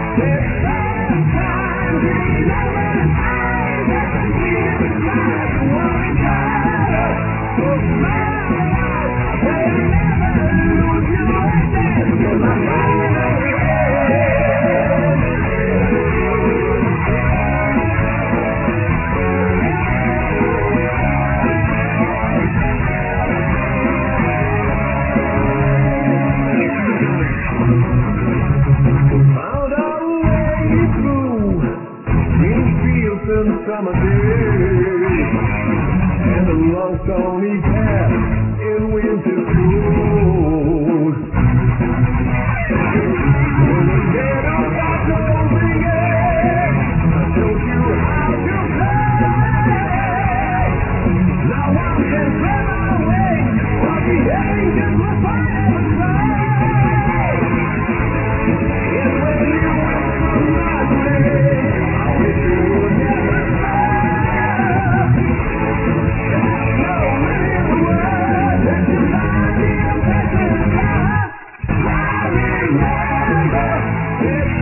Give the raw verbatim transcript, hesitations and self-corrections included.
Summer day and a long stony path in winter cold. When the dead of got over yet, I showed you how to play. Now I can play my way, while the angels will forever say. And when you went through my way, I wish you would never. It's